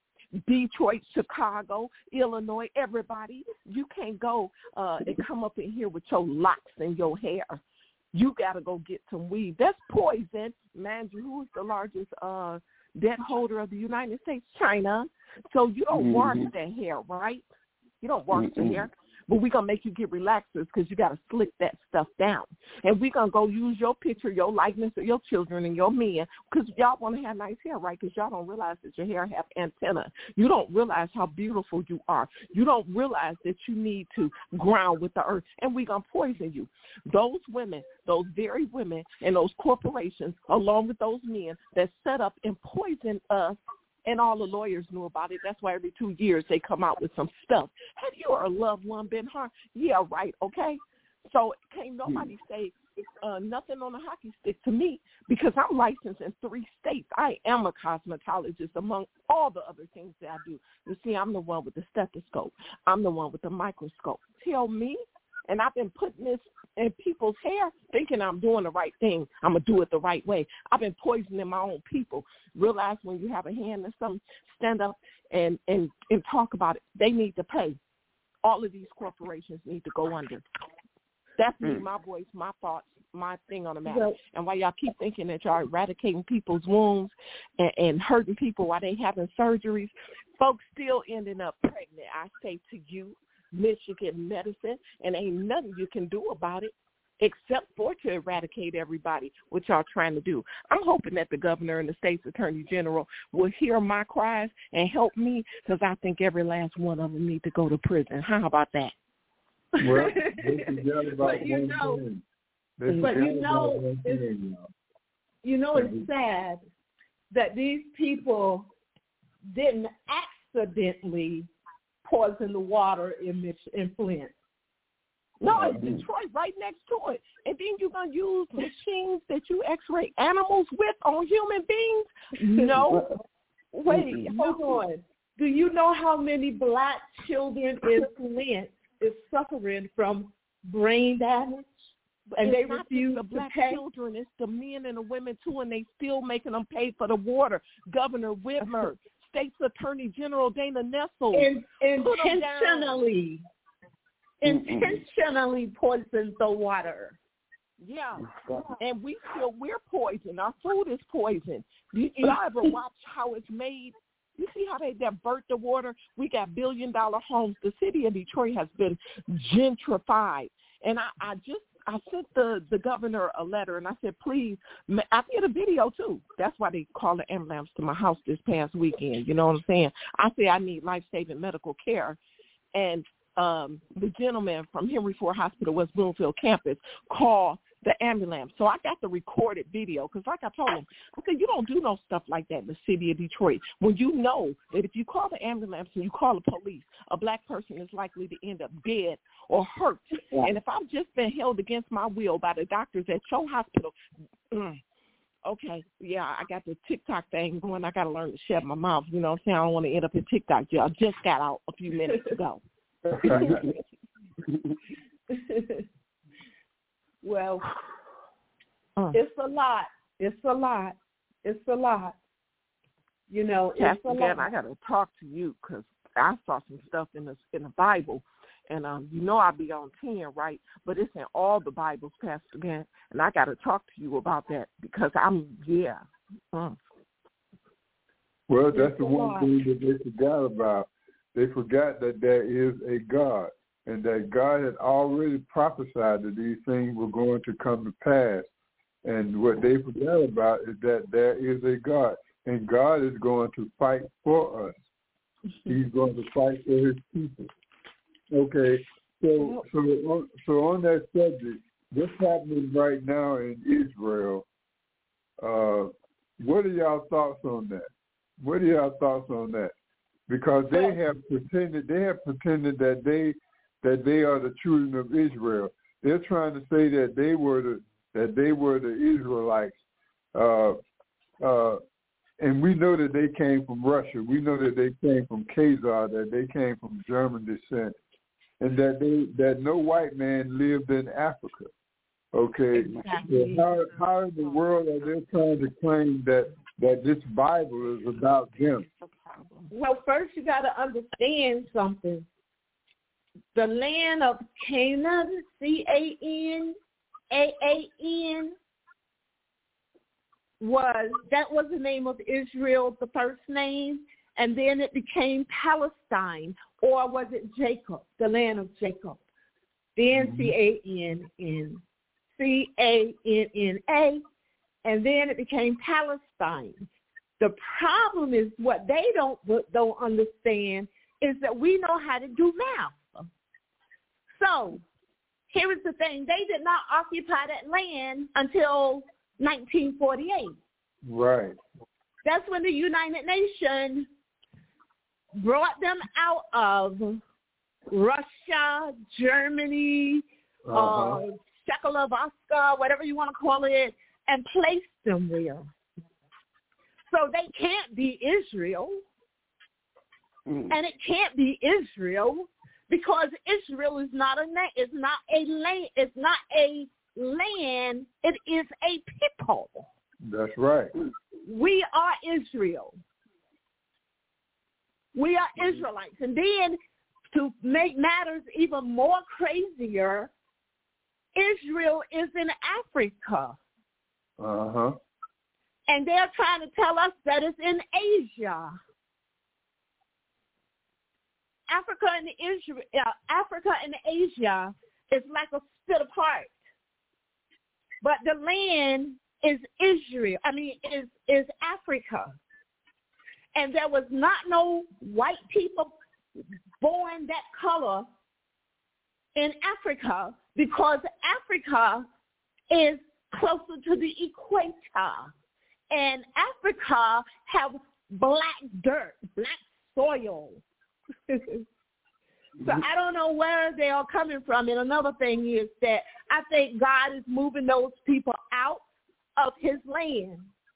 Detroit, Chicago, Illinois, everybody, you can't go uh, and come up in here with your locks and your hair. You got to go get some weave. That's poison. Mind you, who is the largest uh, debt holder of the United States? China. So you don't mm-hmm. wash that hair, right? You don't wash mm-hmm. the hair. But we're going to make you get relaxers because you got to slick that stuff down. And we're going to go use your picture, your likeness of your children and your men because y'all want to have nice hair, right? Because y'all don't realize that your hair have antenna. You don't realize how beautiful you are. You don't realize that you need to ground with the earth. And we're going to poison you. Those women, those very women and those corporations, along with those men that set up and poison us, and all the lawyers knew about it. That's why every two years they come out with some stuff. Have your loved one been harmed? Yeah, right, okay? So can't nobody say uh, nothing on a hockey stick to me because I'm licensed in three states. I am a cosmetologist among all the other things that I do. You see, I'm the one with the stethoscope. I'm the one with the microscope. Tell me, and I've been putting this in people's hair thinking I'm doing the right thing. I'm going to do it the right way. I've been poisoning my own people. Realize when you have a hand in something, stand up and, and, and talk about it. They need to pay. All of these corporations need to go under. That's me, my voice, my thoughts, my thing on the matter. Right. And while y'all keep thinking that y'all eradicating people's wounds and, and hurting people while they having surgeries, folks still ending up pregnant. I say to you, Michigan medicine, and ain't nothing you can do about it except for to eradicate everybody, which y'all trying to do. I'm hoping that the governor and the state's attorney general will hear my cries and help me because I think every last one of them need to go to prison. How about that? Well, they forgot about but you one know, thing. But you know, it's, you know, it's sad that these people didn't ask accidentally poison the water in Mich- in Flint. No, it's Detroit right next to it. And then you're going to use machines that you x-ray animals with on human beings? No. Wait, hold on. Do you know how many black children in Flint is suffering from brain damage? And it's they not refuse just the black to pay? children, it's the men and the women too, and they still making them pay for the water. Governor Whitmer, State's Attorney General Dana Nessel. In, intentionally. Intentionally poisons the water. Yeah, and we still, we're poisoned. Our food is poisoned. You, you ever watch how it's made? You see how they divert the water? We got billion-dollar homes. The city of Detroit has been gentrified. And I, I just, I sent the, the governor a letter, and I said, please, I did a video, too. That's why they called the ambulance to my house this past weekend. You know what I'm saying? I say I need life-saving medical care. And um, the gentleman from Henry Ford Hospital, West Bloomfield campus, called the ambulance. So I got the recorded video because, like I told him, I said, you don't do no stuff like that in the city of Detroit. When you know that if you call the ambulance and you call the police, a black person is likely to end up dead or hurt. Yeah. And if I've just been held against my will by the doctors at your hospital, mm, okay, yeah, I got the TikTok thing going. I got to learn to shut my mouth. You know what I'm saying? I don't want to end up in TikTok jail. I just got out a few minutes ago. Well, uh. it's a lot. It's a lot. It's a lot. You know, it's Pastor a Gavin, lot. I got to talk to you because I saw some stuff in the in the Bible, and um, you know I'll be on ten, right? But it's in all the Bibles, Pastor Gavin, and I got to talk to you about that because I'm yeah. Uh. Well, that's it's the one lot. thing that they forgot about. They forgot that there is a God, and that God had already prophesied that these things were going to come to pass. And what they forgot about is that there is a God, and God is going to fight for us. He's going to fight for his people. Okay, so so on, so on that subject, what's happening right now in Israel, uh, what are y'all thoughts on that? What are y'all thoughts on that? Because they have pretended they have pretended that they that they are the children of Israel. They're trying to say that they were the that they were the Israelites, uh, uh, and we know that they came from Russia. We know that they came from Khazar, that they came from German descent, and that they that no white man lived in Africa. Okay, exactly. So how how in the world are they trying to claim that that this Bible is about them? Well, first you got to understand something. The land of Canaan, C A N A A N, was, that was the name of Israel, the first name, and then it became Palestine, or was it Jacob, the land of Jacob? Then C A N N, C A N N A, and then it became Palestine. The problem is what they don't don't understand is that we know how to do math. So here is the thing. They did not occupy that land until nineteen forty-eight. Right. That's when the United Nations brought them out of Russia, Germany, uh-huh. uh, Czechoslovakia, whatever you want to call it, and placed them there. So they can't be Israel, mm. and it can't be Israel because Israel is not a na- is not a land. It's not a land. It is a people. That's right. We are Israel. We are Israelites, and then to make matters even more crazier, Israel is in Africa. Uh huh. And they're trying to tell us that it's in Asia. Africa and Israel, uh, Africa and Asia is like a split apart. But the land is Israel. I mean, is is Africa. And there was not no white people born that color in Africa because Africa is closer to the equator. And Africa have black dirt, black soil. So I don't know where they are coming from. And another thing is that I think God is moving those people out of his land.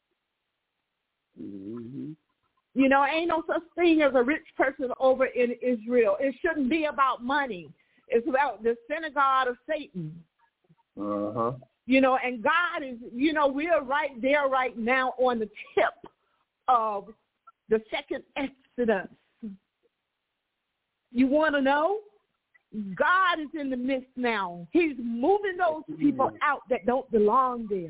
Mm-hmm. You know, ain't no such thing as a rich person over in Israel. It shouldn't be about money. It's about the synagogue of Satan. Uh-huh. You know, and God is, you know, we're right there right now on the tip of the second Exodus. You want to know? God is in the midst now. He's moving those people out that don't belong there.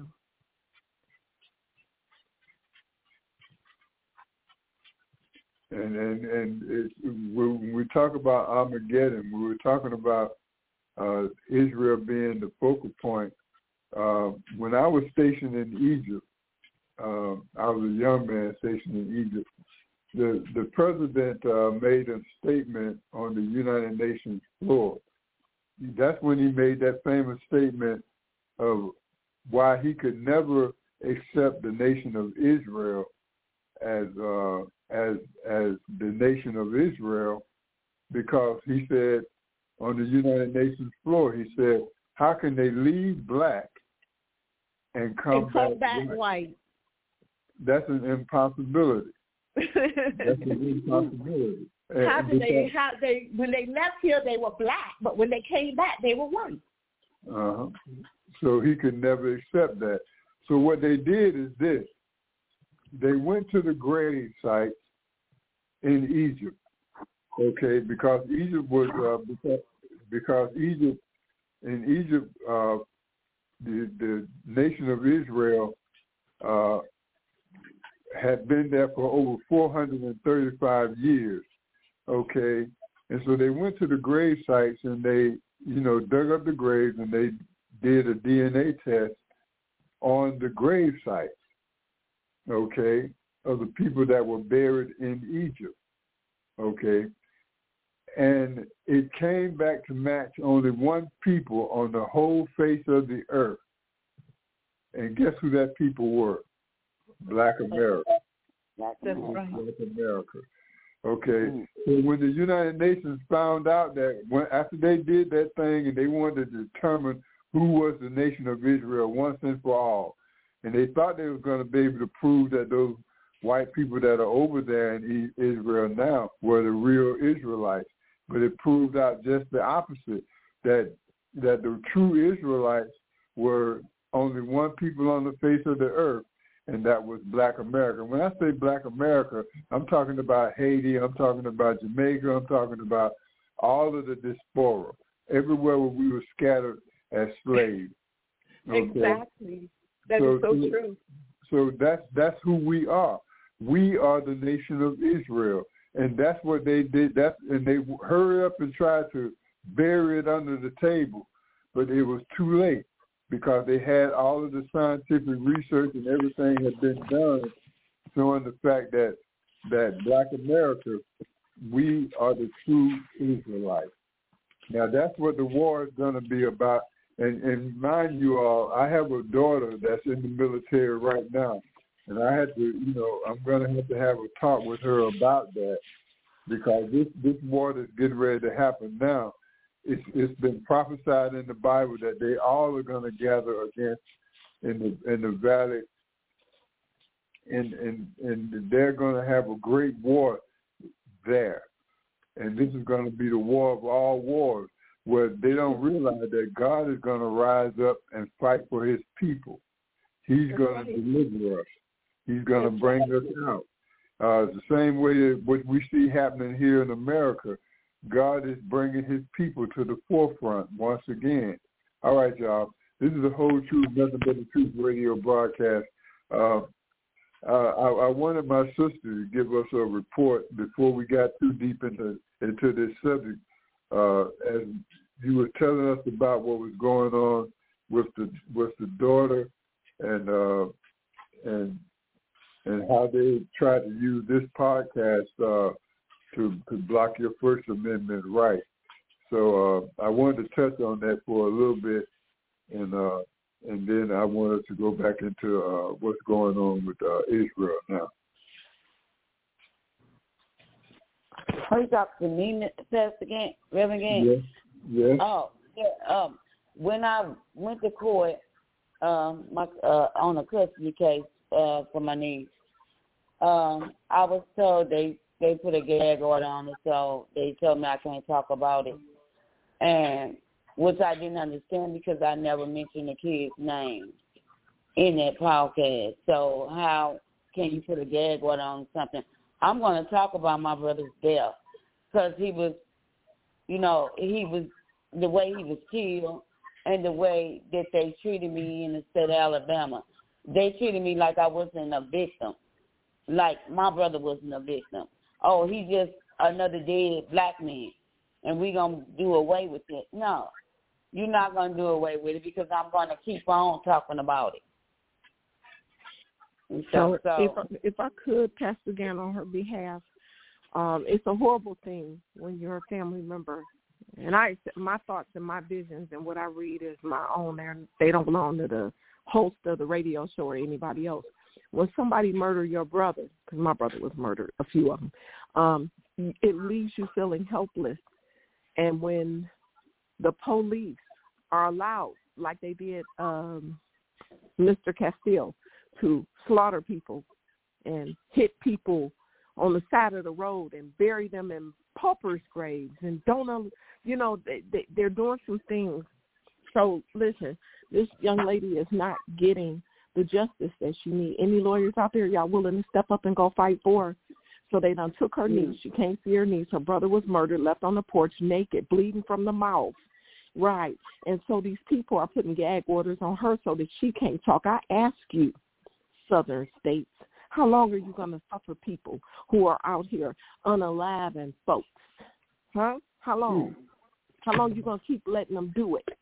And and and it, when we talk about Armageddon, we were talking about uh, Israel being the focal point. Uh, when I was stationed in Egypt, uh, I was a young man stationed in Egypt. The the president uh, made a statement on the United Nations floor. That's when he made that famous statement of why he could never accept the nation of Israel as uh, as as the nation of Israel, because he said on the United Nations floor, he said, how can they leave black and come, and come back, back white? white? That's an impossibility. That's an impossibility. How did they? How they? When they left here, they were black, but when they came back, they were white. Uh-huh. So he could never accept that. So what they did is this: they went to the grave sites in Egypt, okay, because Egypt was uh, because, because Egypt in Egypt uh, the the nation of Israel uh, had been there for over four hundred thirty-five years, okay, and so they went to the grave sites and they, you know, dug up the graves and they did a D N A test on the grave sites, okay, of the people that were buried in Egypt, okay, and it came back to match only one people on the whole face of the earth, and guess who that people were? Black America. That's right. Black America. Okay, so when the United Nations found out that when, after they did that thing and they wanted to determine who was the nation of Israel once and for all, and they thought they were going to be able to prove that those white people that are over there in Israel now were the real Israelites, but it proved out just the opposite, that that the true Israelites were only one people on the face of the earth, and that was Black America. When I say Black America, I'm talking about Haiti, I'm talking about Jamaica, I'm talking about all of the diaspora, everywhere where we were scattered as slaves. Okay? Exactly. That so, is so true. So that's that's who we are. We are the nation of Israel, and that's what they did. That's and they hurried up and tried to bury it under the table, but it was too late, because they had all of the scientific research and everything had been done showing the fact that that Black America, we are the true Israelites. Now, that's what the war is going to be about. And, and mind you all, I have a daughter that's in the military right now, and I had to, you know, I'm going to have to have a talk with her about that, because this, this war that's getting ready to happen now, It's, it's been prophesied in the Bible that they all are going to gather against in the in the valley, and and and they're going to have a great war there, and this is going to be the war of all wars, where they don't realize that God is going to rise up and fight for His people. He's going to deliver us. He's going to bring us out. Uh, the same way that what we see happening here in America. God is bringing His people to the forefront once again. All right, y'all. This is the Whole Truth, Nothing But the Truth radio broadcast. Uh, uh, I, I wanted my sister to give us a report before we got too deep into into this subject. Uh, as you were telling us about what was going on with the with the daughter, and uh, and and how they tried to use this podcast. Uh, To, to block your First Amendment right. So uh, I wanted to touch on that for a little bit, and uh, and then I wanted to go back into uh, what's going on with uh, Israel now. Are you talking to me, Pastor Gant, Reverend Gant? Yes. Yes. Oh, yeah. Um, when I went to court, um, my uh, on a custody case uh, for my niece, um, I was told they they put a gag order on it, so they told me I can't talk about it, and which I didn't understand because I never mentioned the kid's name in that podcast. So how can you put a gag order on something? I'm going to talk about my brother's death because he was, you know, he was, the way he was killed and the way that they treated me in the state of Alabama. They treated me like I wasn't a victim, like my brother wasn't a victim. Oh, he's just another dead black man, and we're going to do away with it. No, you're not going to do away with it because I'm going to keep on talking about it. So, so, so if, if I could, Pastor Gant, on her behalf, um, it's a horrible thing when you're a family member. And I, my thoughts and my visions and what I read is my own, and they don't belong to the host of the radio show or anybody else. When somebody murdered your brother, because my brother was murdered, a few of them, um, it leaves you feeling helpless. And when the police are allowed, like they did um, Mister Castile, to slaughter people and hit people on the side of the road and bury them in paupers' graves and don't, you know, they, they, they're doing some things. So, listen, this young lady is not getting the justice that she needs. Any lawyers out there, y'all willing to step up and go fight for her? So they done took her niece. She can't see her niece. Her brother was murdered, left on the porch, naked, bleeding from the mouth. Right. And so these people are putting gag orders on her so that she can't talk. I ask you, Southern states, how long are you going to suffer people who are out here unaliving folks? Huh? How long? How long are you going to keep letting them do it?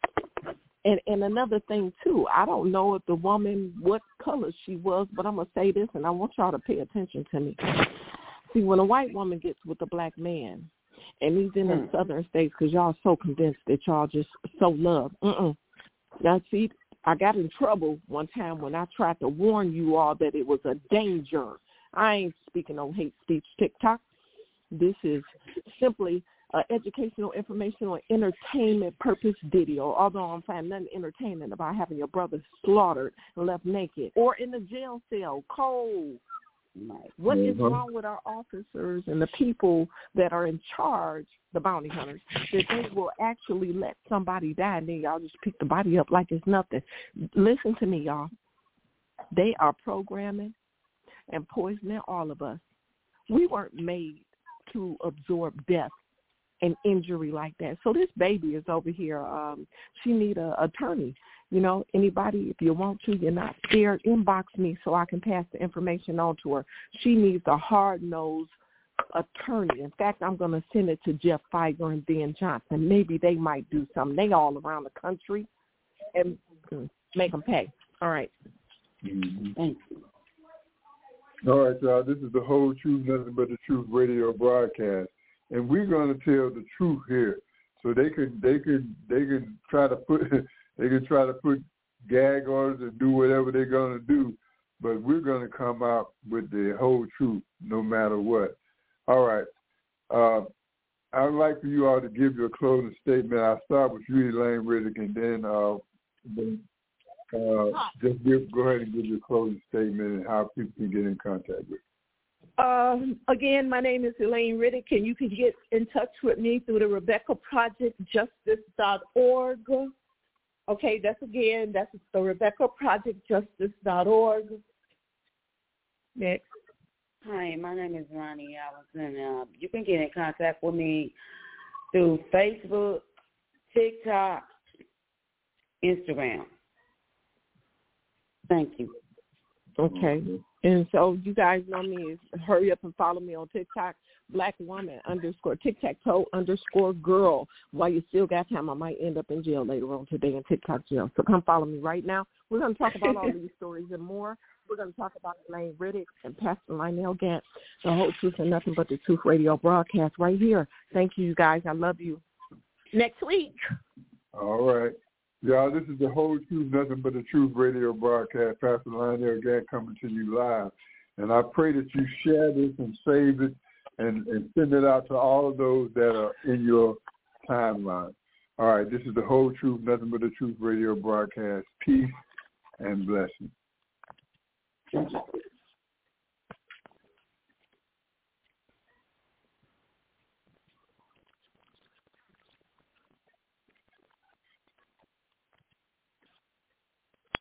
And and another thing, too, I don't know if the woman, what color she was, but I'm going to say this, and I want y'all to pay attention to me. See, when a white woman gets with a black man, and he's in the Southern states because y'all are so convinced that y'all just so love. Mm-mm. Now, see, I got in trouble one time when I tried to warn you all that it was a danger. I ain't speaking on hate speech TikTok. This is simply uh, educational, informational, and entertainment purpose video, although I'm finding nothing entertaining about having your brother slaughtered and left naked or in the jail cell, cold. What is wrong with our officers and the people that are in charge, the bounty hunters, that they will actually let somebody die and then y'all just pick the body up like it's nothing? Listen to me, y'all. They are programming and poisoning all of us. We weren't made to absorb death and injury like that. So this baby is over here. Um, she need an attorney. You know, anybody, if you want to, you're not scared, inbox me so I can pass the information on to her. She needs a hard-nosed attorney. In fact, I'm going to send it to Jeff Feiger and Ben Johnson. Maybe they might do something. They all around the country and make them pay. All right. Mm-hmm. Thank you. All right, y'all. This is the Whole Truth, Nothing But the Truth radio broadcast, and we're going to tell the truth here. So they could, they could, they could try to put, they could try to put gag orders and do whatever they're going to do, but we're going to come out with the whole truth, no matter what. All right. Uh, I'd like for you all to give your closing statement. I'll start with you, Elaine Riddick, and then, uh, then uh, just give, go ahead and give your closing statement and how people can get in contact with you. Um, again, my name is Elaine Riddick, and you can get in touch with me through the Rebecca Project Justice dot org. Okay, that's again, that's the Rebecca Project Justice dot org. Next. Hi, my name is Ronnie Allison. Uh, you can get in contact with me through Facebook, TikTok, Instagram. Thank you. Okay. And so you guys know me. Hurry up and follow me on TikTok, Black Woman underscore tic-tac-toe underscore girl. While you still got time, I might end up in jail later on today in TikTok jail. So come follow me right now. We're going to talk about all these stories and more. We're going to talk about Elaine Riddick and Pastor Lionel Gant, the Whole Truth and Nothing But the Truth radio broadcast right here. Thank you, you guys. I love you. Next week. All right. Y'all, this is the Whole Truth, Nothing But the Truth radio broadcast. Pastor Lionel Gant coming to you live. And I pray that you share this and save it and, and send it out to all of those that are in your timeline. All right, this is the Whole Truth, Nothing But the Truth radio broadcast. Peace and blessings.